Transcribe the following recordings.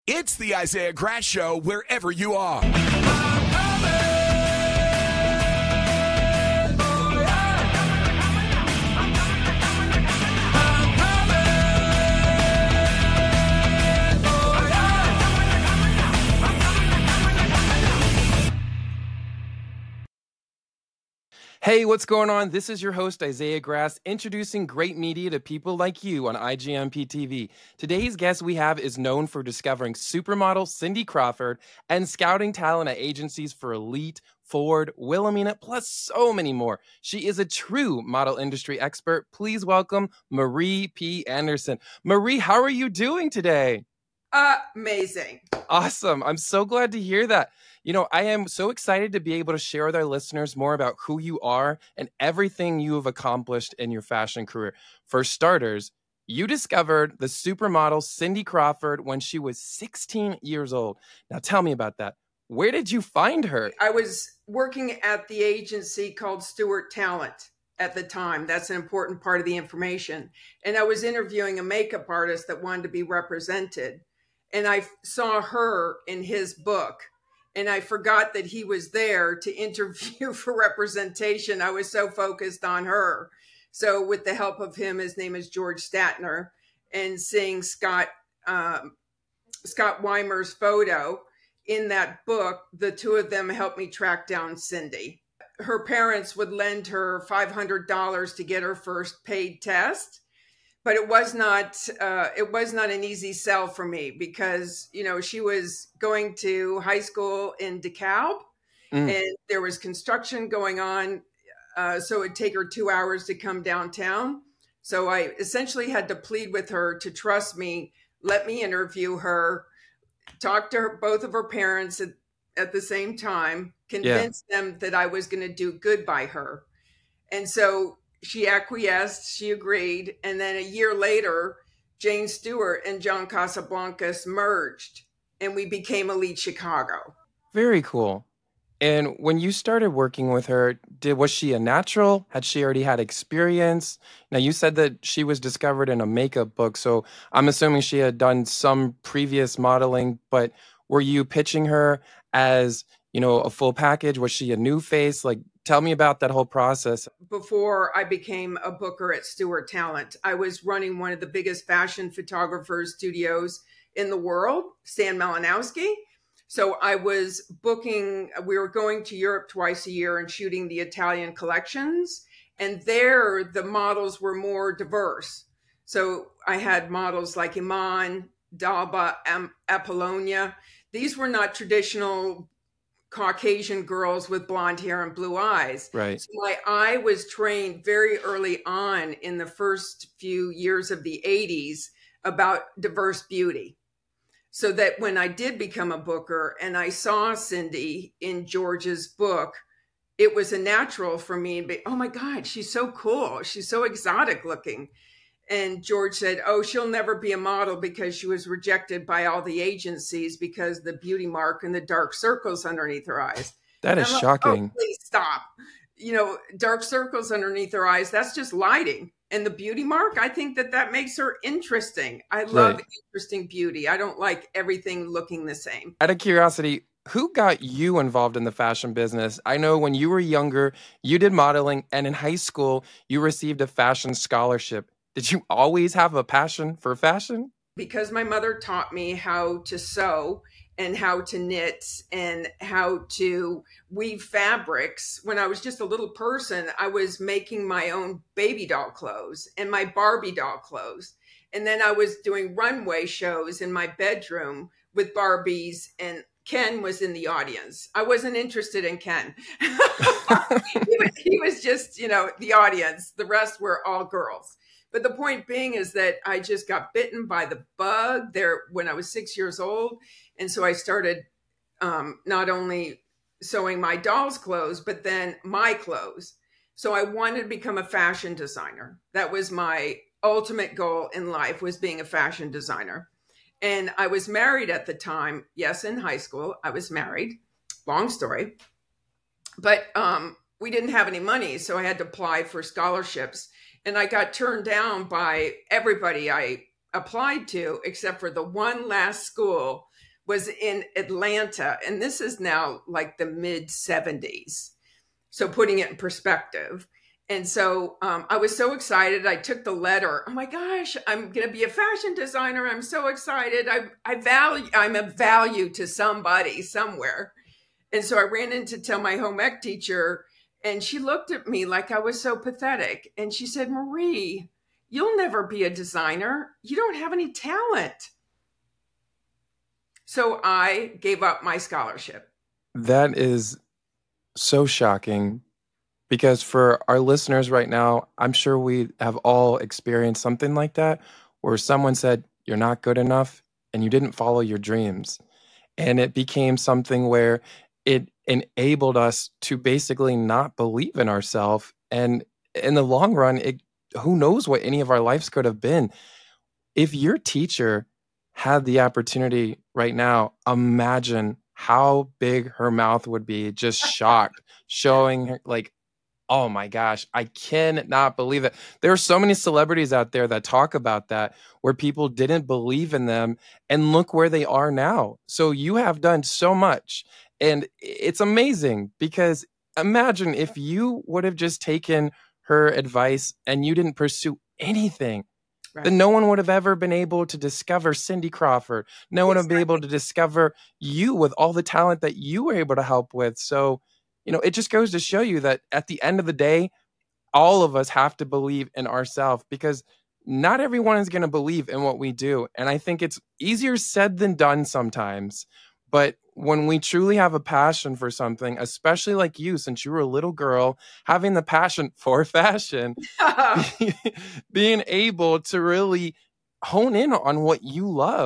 It's the Isaiah Grass Show wherever you are. Hey, what's going on? This is your host, Isaiah Grass, introducing great media to people like you on IGMP TV. Today's guest we have is known for discovering supermodel Cindy Crawford and scouting talent at agencies for Elite, Ford, Wilhelmina, plus so many more. She is a true model industry expert. Please welcome Marie P. Anderson. Marie, how are you doing today? Amazing. Awesome. I'm so glad to hear that. You know, I am so excited to be able to share with our listeners more about who you are and everything you have accomplished in your fashion career. For starters, you discovered the supermodel Cindy Crawford when she was 16 years old. Now tell me about that. Where did you find her? I was working at the agency called Stewart Talent at the time. That's an important part of the information. And I was interviewing a makeup artist that wanted to be represented. And I saw her in his book. And I forgot that he was there to interview for representation. I was so focused on her. So with the help of him, his name is George Statner, and seeing Scott Weimer's photo in that book, the two of them helped me track down Cindy. Her parents would lend her $500 to get her first paid test. But it was not an easy sell for me because, you know, she was going to high school in DeKalb and there was construction going on. So it'd take her 2 hours to come downtown. So I essentially had to plead with her to trust me, let me interview her, talk to her, both of her parents at the same time, convince them that I was going to do good by her. And so she acquiesced, she agreed, and then a year later, Jane Stewart and John Casablancas merged, and we became Elite Chicago. Very cool. And when you started working with her, was she a natural? Had she already had experience? Now, you said that she was discovered in a makeup book, so I'm assuming she had done some previous modeling, but were you pitching her as, you know, a full package? Was she a new face? Like, tell me about that whole process. Before I became a booker at Stewart Talent, I was running one of the biggest fashion photographers studios in the world, Stan Malinowski. So I was booking, we were going to Europe twice a year and shooting the Italian collections. And there, the models were more diverse. So I had models like Iman, Dalba, Apollonia. These were not traditional Caucasian girls with blonde hair and blue eyes. Right. So my eye was trained very early on in the first few years of the 80s about diverse beauty. So that when I did become a booker and I saw Cindy in George's book, it was a natural for me to be, oh my God, she's so cool. She's so exotic looking. And George said, oh, she'll never be a model because she was rejected by all the agencies because of the beauty mark and the dark circles underneath her eyes. That is shocking. Oh, please stop. You know, dark circles underneath her eyes, that's just lighting. And the beauty mark, I think that makes her interesting. I love interesting beauty. I don't like everything looking the same. Out of curiosity, who got you involved in the fashion business? I know when you were younger, you did modeling, and in high school, you received a fashion scholarship. Did you always have a passion for fashion? Because my mother taught me how to sew and how to knit and how to weave fabrics. When I was just a little person, I was making my own baby doll clothes and my Barbie doll clothes. And then I was doing runway shows in my bedroom with Barbies, and Ken was in the audience. I wasn't interested in Ken. He was just, you know, the audience. The rest were all girls. But the point being is that I just got bitten by the bug there when I was 6 years old. And so I started not only sewing my doll's clothes, but then my clothes. So I wanted to become a fashion designer. That was my ultimate goal in life, was being a fashion designer. And I was married at the time. Yes, in high school, I was married. Long story. But we didn't have any money, so I had to apply for scholarships. And I got turned down by everybody I applied to, except for the one last school was in Atlanta, and this is now like the mid 70s. So putting it in perspective. And so I was so excited. I took the letter. Oh my gosh, I'm going to be a fashion designer. I'm so excited. I'm of value to somebody somewhere. And so I ran in to tell my home ec teacher, and she looked at me like I was so pathetic. And she said, Marie, you'll never be a designer. You don't have any talent. So I gave up my scholarship. That is so shocking, because for our listeners right now, I'm sure we have all experienced something like that, where someone said, you're not good enough, and you didn't follow your dreams. And it became something where it enabled us to basically not believe in ourselves. And in the long run, who knows what any of our lives could have been. If your teacher had the opportunity right now, imagine how big her mouth would be, just shocked, showing her like, oh my gosh, I cannot believe it. There are so many celebrities out there that talk about that, where people didn't believe in them, and look where they are now. So you have done so much, and it's amazing, because imagine if you would have just taken her advice and you didn't pursue anything. Right. Then no one would have ever been able to discover Cindy Crawford. No one would be able to discover you with all the talent that you were able to help with. So, it just goes to show you that at the end of the day, all of us have to believe in ourselves, because not everyone is going to believe in what we do. And I think it's easier said than done sometimes. But when we truly have a passion for something, especially like you, since you were a little girl, having the passion for fashion, being able to really hone in on what you love.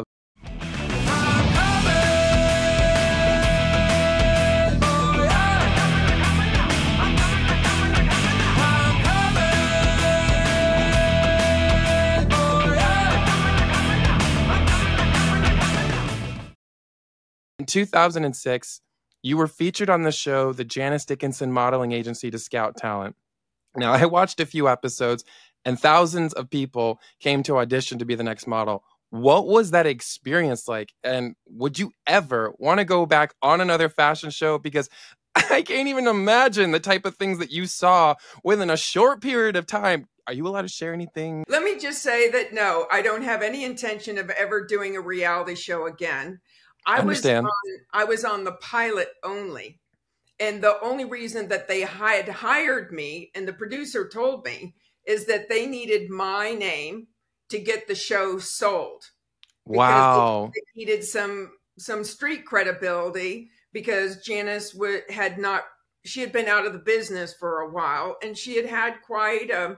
In 2006, you were featured on the show, the Janice Dickinson modeling agency, to scout talent. Now, I watched a few episodes, and thousands of people came to audition to be the next model. What was that experience like? And would you ever want to go back on another fashion show? Because I can't even imagine the type of things that you saw within a short period of time. Are you allowed to share anything? Let me just say that no, I don't have any intention of ever doing a reality show again. I was on the pilot only. And the only reason that they had hired me, and the producer told me, is that they needed my name to get the show sold. Wow. They needed some street credibility, because Janice had been out of the business for a while, and she had quite a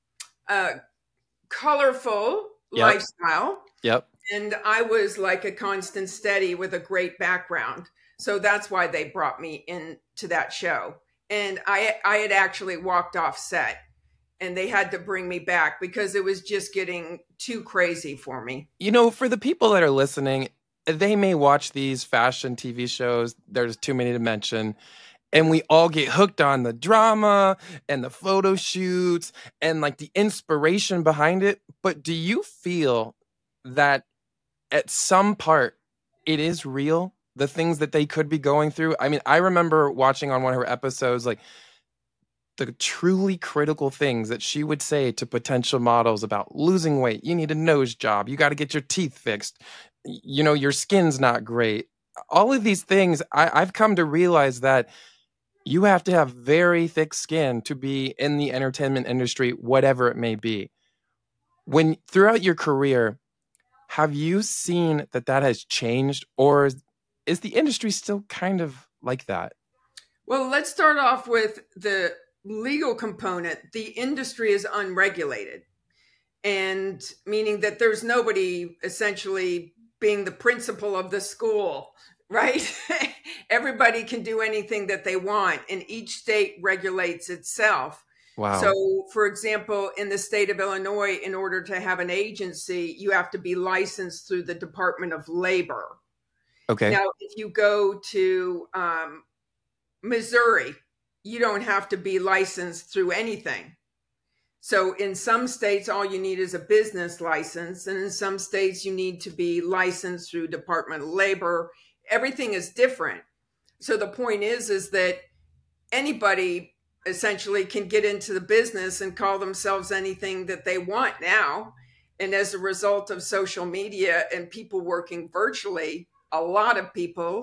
colorful lifestyle. Yep. And I was like a constant steady with a great background. So that's why they brought me into that show. And I had actually walked off set, and they had to bring me back because it was just getting too crazy for me. For the people that are listening, they may watch these fashion TV shows. There's too many to mention. And we all get hooked on the drama and the photo shoots and like the inspiration behind it. But do you feel that at some part it is real, the things that they could be going through? I mean, I remember watching on one of her episodes, like, the truly critical things that she would say to potential models about losing weight. You need a nose job. You got to get your teeth fixed. Your skin's not great. All of these things, I've come to realize that you have to have very thick skin to be in the entertainment industry, whatever it may be. When throughout your career, have you seen that has changed, or is the industry still kind of like that? Well, let's start off with the legal component. The industry is unregulated, and meaning that there's nobody essentially being the principal of the school, right? Everybody can do anything that they want, and each state regulates itself. Wow. So, for example, in the state of Illinois, in order to have an agency, you have to be licensed through the Department of Labor. Okay. Now, if you go to Missouri, you don't have to be licensed through anything. So in some states, all you need is a business license. And in some states, you need to be licensed through Department of Labor. Everything is different. So the point is that anybody essentially can get into the business and call themselves anything that they want now. And as a result of social media and people working virtually, a lot of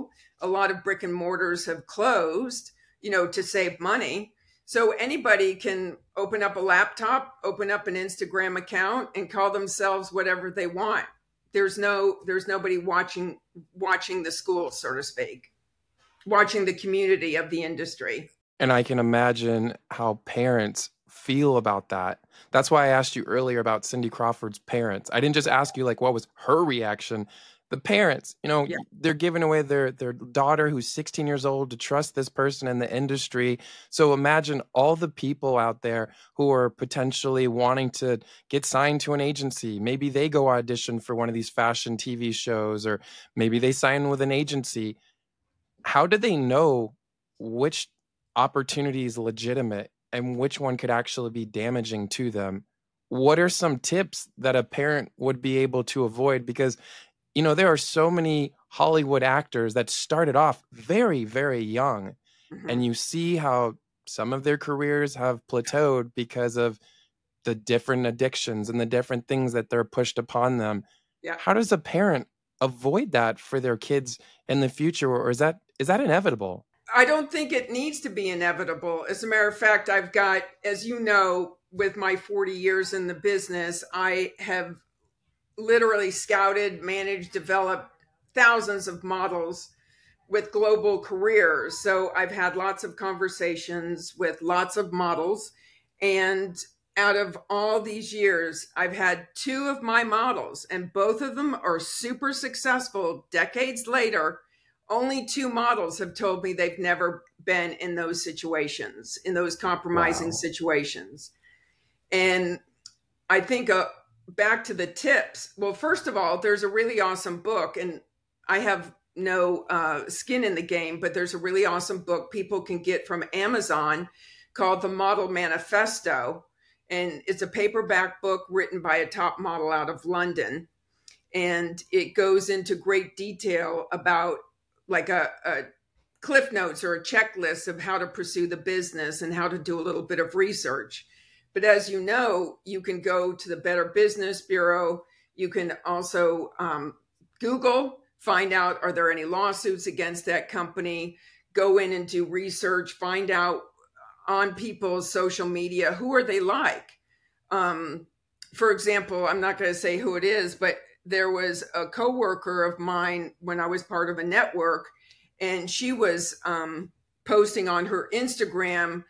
brick and mortars have closed, to save money. So anybody can open up a laptop, open up an Instagram account, and call themselves whatever they want. There's nobody watching the school, so to speak, watching the community of the industry. And I can imagine how parents feel about that. That's why I asked you earlier about Cindy Crawford's parents. I didn't just ask you what was her reaction. The parents, they're giving away their daughter who's 16 years old to trust this person in the industry. So imagine all the people out there who are potentially wanting to get signed to an agency. Maybe they go audition for one of these fashion TV shows, or maybe they sign with an agency. How do they know which opportunity is legitimate and which one could actually be damaging to them? What are some tips that a parent would be able to avoid? Because there are so many Hollywood actors that started off very, very young, and you see how some of their careers have plateaued because of the different addictions and the different things that they're pushed upon them. Yeah. How does a parent avoid that for their kids in the future, or is that inevitable? I don't think it needs to be inevitable. As a matter of fact, I've got, as you know, with my 40 years in the business, I have literally scouted, managed, developed thousands of models with global careers. So I've had lots of conversations with lots of models. And out of all these years, I've had 2 of my models, and both of them are super successful. Decades later, only 2 models have told me they've never been in those situations, in those compromising situations. And I think back to the tips. Well, first of all, there's a really awesome book, and I have no skin in the game, but there's a really awesome book people can get from Amazon called The Model Manifesto. And it's a paperback book written by a top model out of London. And it goes into great detail about a cliff notes or a checklist of how to pursue the business and how to do a little bit of research. But as you know, you can go to the Better Business Bureau. You can also Google, find out, are there any lawsuits against that company? Go in and do research, find out on people's social media, who are they like? For example, I'm not going to say who it is, but there was a coworker of mine when I was part of a network, and she was posting on her Instagram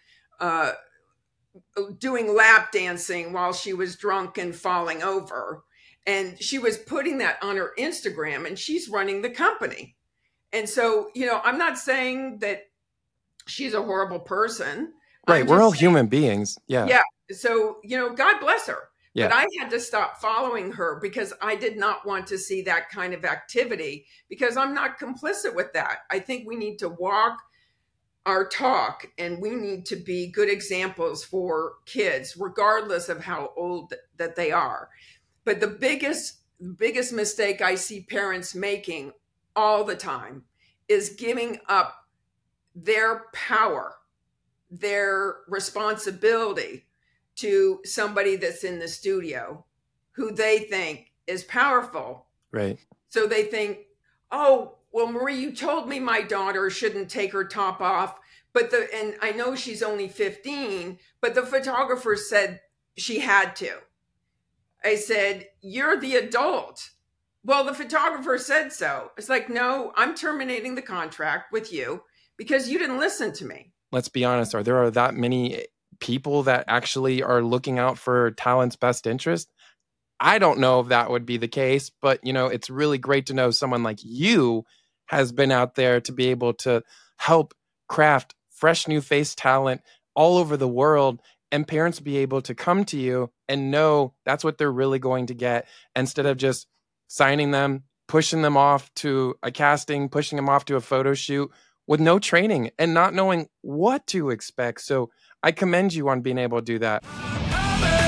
doing lap dancing while she was drunk and falling over. And she was putting that on her Instagram, and she's running the company. And so, I'm not saying that she's a horrible person. Right. We're all human beings. Yeah. Yeah. So, God bless her. Yeah. But I had to stop following her because I did not want to see that kind of activity, because I'm not complicit with that. I think we need to walk our talk, and we need to be good examples for kids, regardless of how old that they are. But the biggest mistake I see parents making all the time is giving up their power, their responsibility to somebody that's in the studio who they think is powerful. Right. So they think, oh, well, Marie, you told me my daughter shouldn't take her top off, and I know she's only 15, but the photographer said she had to. I said, you're the adult. Well, the photographer said so. It's like, no, I'm terminating the contract with you because you didn't listen to me. Let's be honest. There are that many people that actually are looking out for talent's best interest? I don't know if that would be the case, but it's really great to know someone like you has been out there to be able to help craft fresh new face talent all over the world, and parents be able to come to you and know that's what they're really going to get, instead of just signing them, pushing them off to a casting, pushing them off to a photo shoot with no training and not knowing what to expect. So I commend you on being able to do that.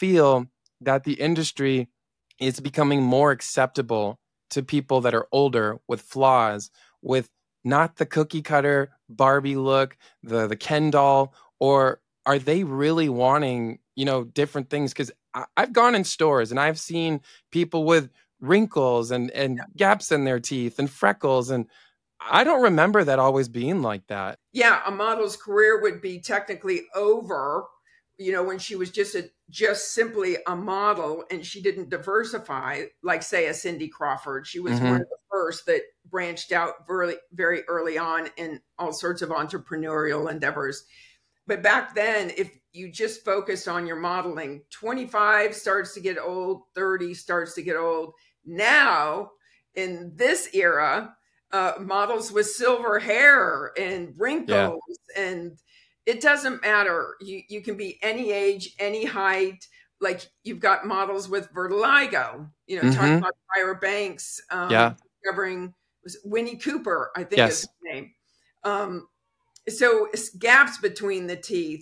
feel that the industry is becoming more acceptable to people that are older with flaws, with not the cookie cutter Barbie look, the Ken doll, or are they really wanting, different things? Because I've gone in stores and I've seen people with wrinkles and gaps in their teeth and freckles, and I don't remember that always being like that. Yeah, a model's career would be technically over, when she was just simply a model and she didn't diversify, like say a Cindy Crawford. She was one of the first that branched out very, very early on in all sorts of entrepreneurial endeavors. But back then, if you just focused on your modeling, 25 starts to get old, 30 starts to get old. Now, in this era, models with silver hair and wrinkles, and it doesn't matter. You can be any age, any height. Like you've got models with vertigo, talking about Tyra Banks, discovering was Winnie Cooper, I think is his name. So it's gaps between the teeth,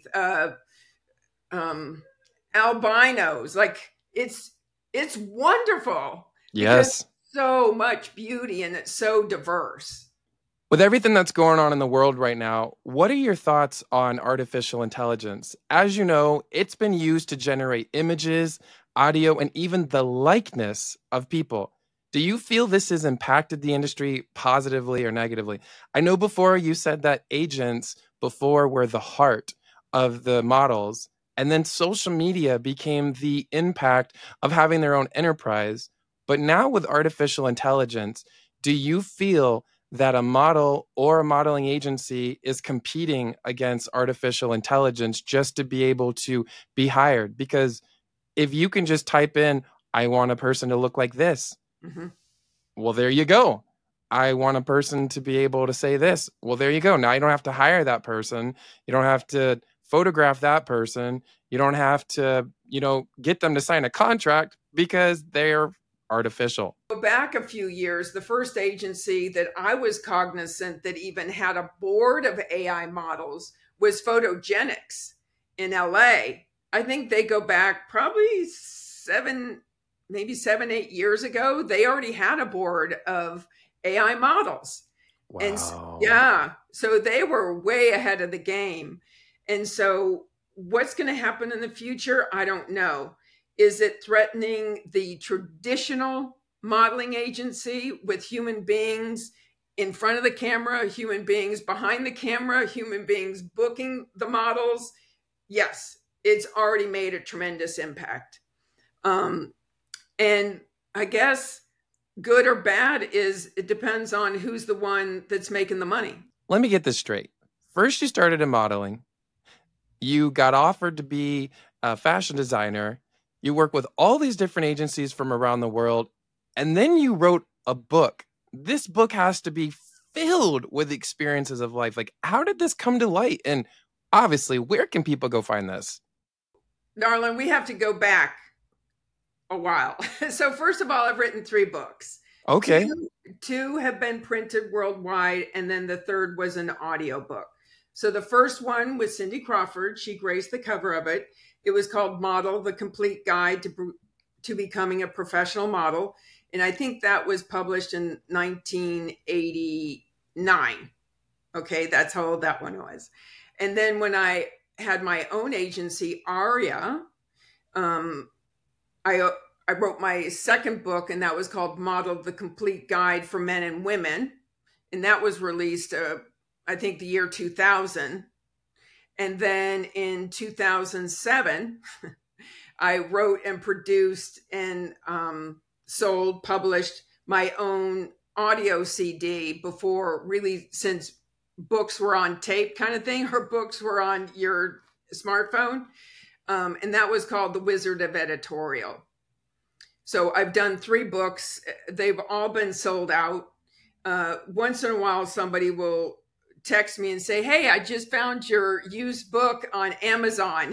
albinos, like it's wonderful. Yes. So much beauty and it's so diverse. With everything that's going on in the world right now, what are your thoughts on artificial intelligence? As you know, it's been used to generate images, audio, and even the likeness of people. Do you feel this has impacted the industry positively or negatively? I know before you said that agents before were the heart of the models, and then social media became the impact of having their own enterprise. But now with artificial intelligence, do you feel that a model or a modeling agency is competing against artificial intelligence just to be able to be hired? Because if you can just type in, I want a person to look like this, well, there you go. I want a person to be able to say this. Well, there you go. Now you don't have to hire that person. You don't have to photograph that person. You don't have to, get them to sign a contract because they're artificial. Go back a few years, the first agency that I was cognizant that even had a board of AI models was Photogenics in LA. I think they go back probably 7, 8 years ago. They already had a board of AI models. Wow. And so they were way ahead of the game. And so what's going to happen in the future? I don't know. Is it threatening the traditional modeling agency with human beings in front of the camera, human beings behind the camera, human beings booking the models? Yes, it's already made a tremendous impact. And I guess good or bad it depends on who's the one that's making the money. Let me get this straight. First, you started in modeling. You got offered to be a fashion designer. You work with all these different agencies from around the world. And then you wrote a book. This book has to be filled with experiences of life. Like, how did this come to light? And obviously, where can people go find this? Darlin, we have to go back a while. So first of all, I've written 3 books. Okay. Two have been printed worldwide, and then the third was an audio book. So the first one was Cindy Crawford. She graced the cover of it. It was called Model, The Complete Guide to Becoming a Professional Model. And I think that was published in 1989. Okay, that's how old that one was. And then when I had my own agency, Aria, I wrote my second book, and that was called Model, The Complete Guide for Men and Women. And that was released, I think, the year 2000. And then in 2007, I wrote and produced and published my own audio CD before, really, since books were on tape kind of thing. Her books were on your smartphone. And that was called The Wizard of Editorial. So I've done 3 books. They've all been sold out. Once in a while, somebody will text me and say, hey, I just found your used book on Amazon.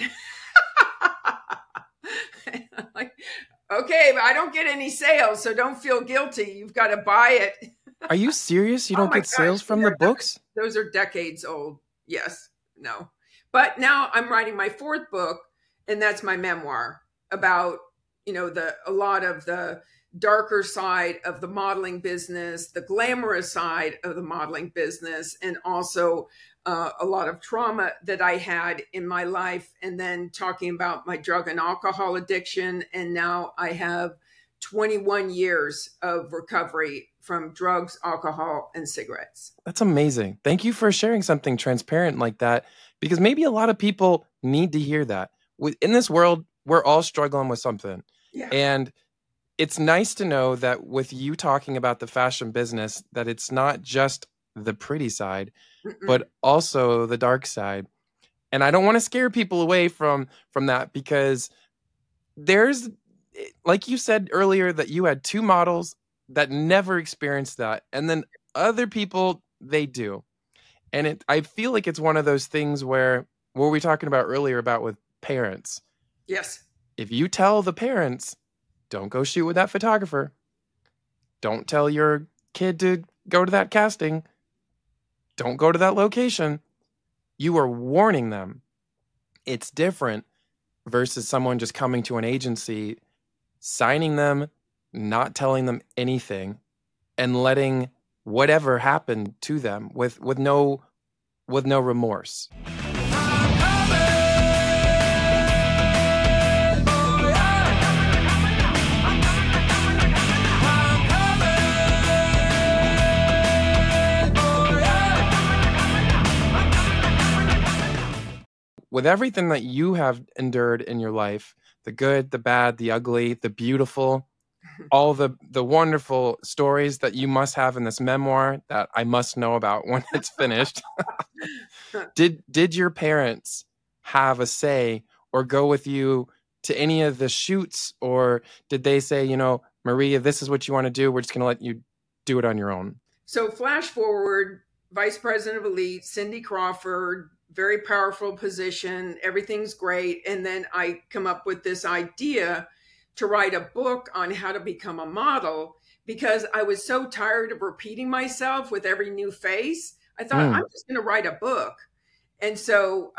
I'm like, okay, but I don't get any sales, so don't feel guilty. You've got to buy it. Are you serious? You don't get sales from the books? Those are decades old. Yes. No. But now I'm writing my 4th book, and that's my memoir, about, a lot of the darker side of the modeling business, the glamorous side of the modeling business, and also a lot of trauma that I had in my life. And then talking about my drug and alcohol addiction. And now I have 21 years of recovery from drugs, alcohol, and cigarettes. That's amazing. Thank you for sharing something transparent like that, because maybe a lot of people need to hear that. In this world, we're all struggling with something. Yeah. And it's nice to know that with you talking about the fashion business, that it's not just the pretty side, but also the dark side. And I don't want to scare people away from that, because there's, like you said earlier, that you had two models that never experienced that. And then other people, they do. And I feel like it's one of those things where, what were we talking about earlier about with parents? Yes. If you tell the parents, don't go shoot with that photographer, don't tell your kid to go to that casting, don't go to that location, you are warning them. It's different versus someone just coming to an agency, signing them, not telling them anything, and letting whatever happen to them with no remorse. With everything that you have endured in your life, the good, the bad, the ugly, the beautiful, all the wonderful stories that you must have in this memoir that I must know about when it's finished. Did your parents have a say or go with you to any of the shoots, or did they say, Maria, this is what you want to do, we're just going to let you do it on your own? So flash forward, Vice President of Elite, Cindy Crawford, very powerful position, everything's great. And then I come up with this idea to write a book on how to become a model, because I was so tired of repeating myself with every new face. I thought, I'm just going to write a book. And so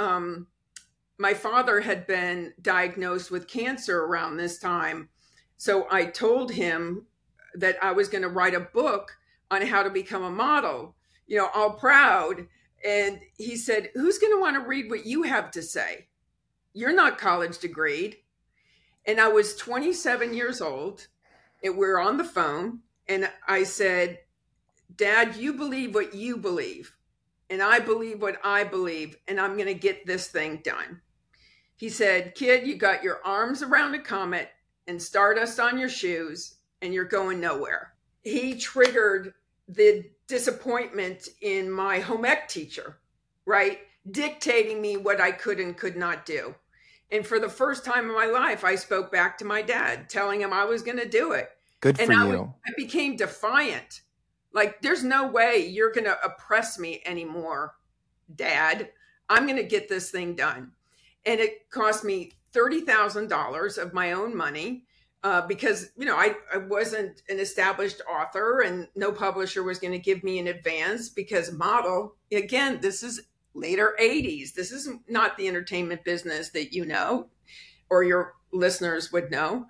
my father had been diagnosed with cancer around this time. So I told him that I was going to write a book on how to become a model, all proud. And he said, who's going to want to read what you have to say? You're not college degreed. And I was 27 years old, and we're on the phone. And I said, Dad, you believe what you believe, and I believe what I believe, and I'm going to get this thing done. He said, kid, you got your arms around a comet and stardust on your shoes, and you're going nowhere. He triggered the disappointment in my home ec teacher, right? Dictating me what I could and could not do. And for the first time in my life, I spoke back to my dad, telling him I was going to do it. Good for you. I became defiant. Like, there's no way you're going to oppress me anymore, Dad. I'm going to get this thing done. And it cost me $30,000 of my own money because, I wasn't an established author, and no publisher was going to give me an advance, because model, again, this is later 80s. This is not the entertainment business that you know or your listeners would know.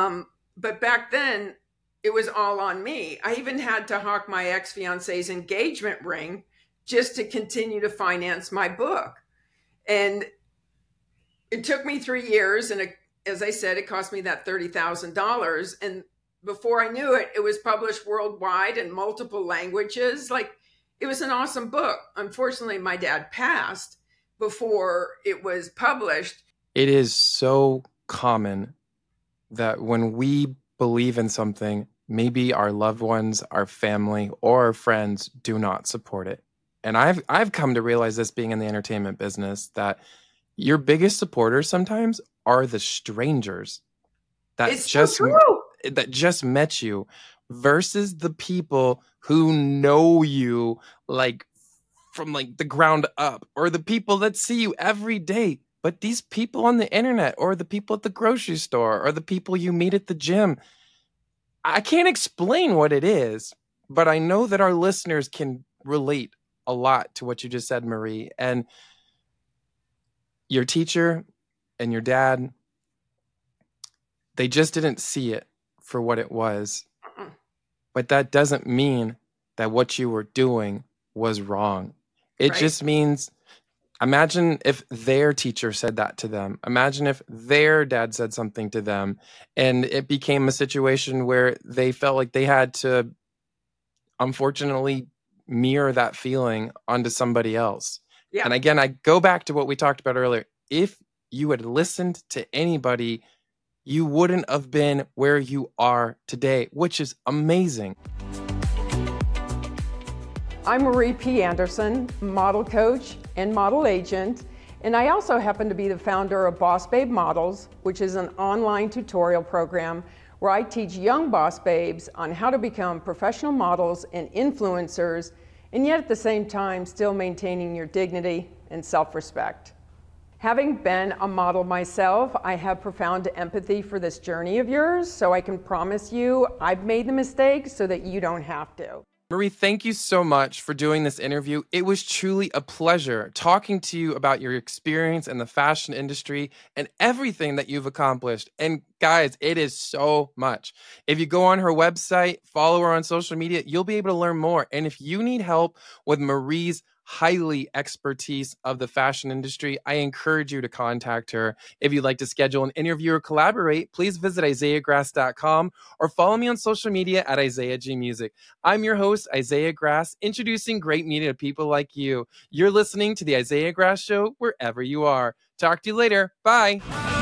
But back then, it was all on me. I even had to hawk my ex-fiance's engagement ring just to continue to finance my book. And it took me 3 years. And as I said, it cost me that $30,000. And before I knew it, it was published worldwide in multiple languages. Like, it was an awesome book. Unfortunately, my dad passed before it was published. It is so common that when we believe in something, maybe our loved ones, our family, or our friends do not support it. And I've come to realize this, being in the entertainment business, that your biggest supporters sometimes are the strangers that just met you, versus the people who know you from the ground up, or the people that see you every day. But these people on the internet, or the people at the grocery store, or the people you meet at the gym, I can't explain what it is, but I know that our listeners can relate a lot to what you just said, Marie. And your teacher and your dad, They just didn't see it for what it was. Uh-uh. But that doesn't mean that what you were doing was wrong. It Right. just means, imagine if their teacher said that to them. Imagine if their dad said something to them and it became a situation where they felt like they had to, unfortunately, mirror that feeling onto somebody else. Yeah. And again, I go back to what we talked about earlier. If you had listened to anybody, you wouldn't have been where you are today, which is amazing. I'm Marie P. Anderson, model coach and model agent, and I also happen to be the founder of Boss Babe Models, which is an online tutorial program where I teach young boss babes on how to become professional models and influencers, and yet at the same time still maintaining your dignity and self-respect. Having been a model myself, I have profound empathy for this journey of yours, so I can promise you I've made the mistakes so that you don't have to. Marie, thank you so much for doing this interview. It was truly a pleasure talking to you about your experience in the fashion industry and everything that you've accomplished. And guys, it is so much. If you go on her website, follow her on social media, you'll be able to learn more. And if you need help with Marie's highly expertise of the fashion industry, I encourage you to contact her. If you'd like to schedule an interview or collaborate, please visit IsaiahGrass.com or follow me on social media at Isaiah G Music. I'm your host, Isaiah Grass, introducing great media to people like you. You're listening to the Isaiah Grass Show wherever you are. Talk to you later. Bye.